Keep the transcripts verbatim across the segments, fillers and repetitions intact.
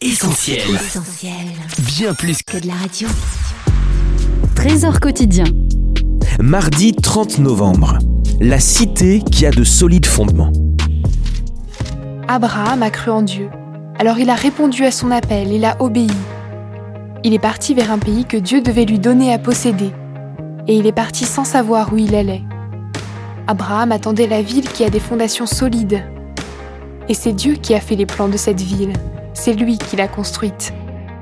Essentiel. Essentiel. Bien plus que de la radio. Trésor quotidien. Mardi trente novembre. La cité qui a de solides fondements. Abraham a cru en Dieu. Alors il a répondu à son appel, il a obéi. Il est parti vers un pays que Dieu devait lui donner à posséder. Et il est parti sans savoir où il allait. Abraham attendait la ville qui a des fondations solides. Et c'est Dieu qui a fait les plans de cette ville. C'est lui qui l'a construite.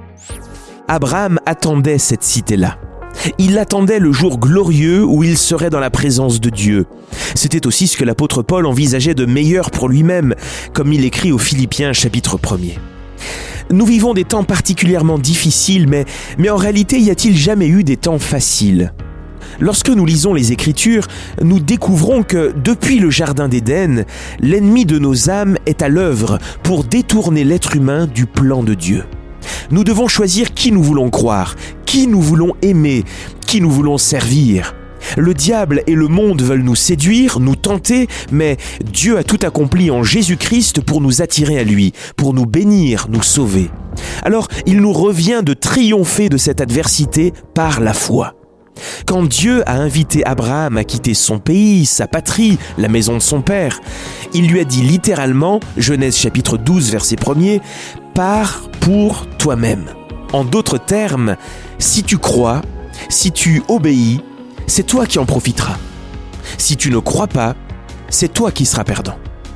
Abraham attendait cette cité-là. Il attendait le jour glorieux où il serait dans la présence de Dieu. C'était aussi ce que l'apôtre Paul envisageait de meilleur pour lui-même, comme il écrit aux Philippiens chapitre premier. Nous vivons des temps particulièrement difficiles, mais, mais en réalité, y a-t-il jamais eu des temps faciles ? Lorsque nous lisons les Écritures, nous découvrons que, depuis le Jardin d'Éden, l'ennemi de nos âmes est à l'œuvre pour détourner l'être humain du plan de Dieu. Nous devons choisir qui nous voulons croire, qui nous voulons aimer, qui nous voulons servir. Le diable et le monde veulent nous séduire, nous tenter, mais Dieu a tout accompli en Jésus-Christ pour nous attirer à lui, pour nous bénir, nous sauver. Alors, il nous revient de triompher de cette adversité par la foi. Quand Dieu a invité Abraham à quitter son pays, sa patrie, la maison de son père, il lui a dit littéralement, Genèse chapitre douze, verset premier, « Pars pour toi-même ». En d'autres termes, si tu crois, si tu obéis, c'est toi qui en profiteras. Si tu ne crois pas, c'est toi qui seras perdant.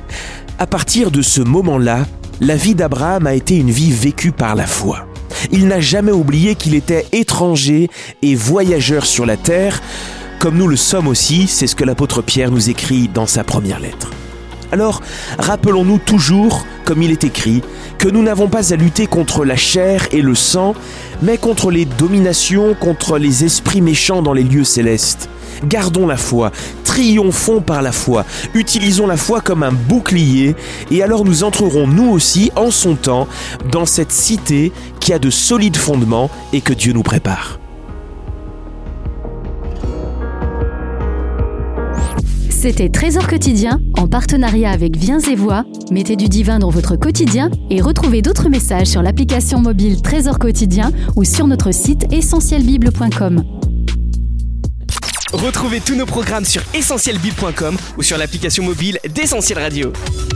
À partir de ce moment-là, la vie d'Abraham a été une vie vécue par la foi. Il n'a jamais oublié qu'il était étranger et voyageur sur la terre, comme nous le sommes aussi, c'est ce que l'apôtre Pierre nous écrit dans sa première lettre. Alors, rappelons-nous toujours, comme il est écrit, que nous n'avons pas à lutter contre la chair et le sang, mais contre les dominations, contre les esprits méchants dans les lieux célestes. Gardons la foi, triomphons par la foi, utilisons la foi comme un bouclier, et alors nous entrerons nous aussi, en son temps, dans cette cité qui a de solides fondements et que Dieu nous prépare. C'était Trésor quotidien, en partenariat avec Viens et Voix. Mettez du divin dans votre quotidien et retrouvez d'autres messages sur l'application mobile Trésor quotidien ou sur notre site essentiel bible point com. Retrouvez tous nos programmes sur essentiel bible point com ou sur l'application mobile d'Essentiel Radio.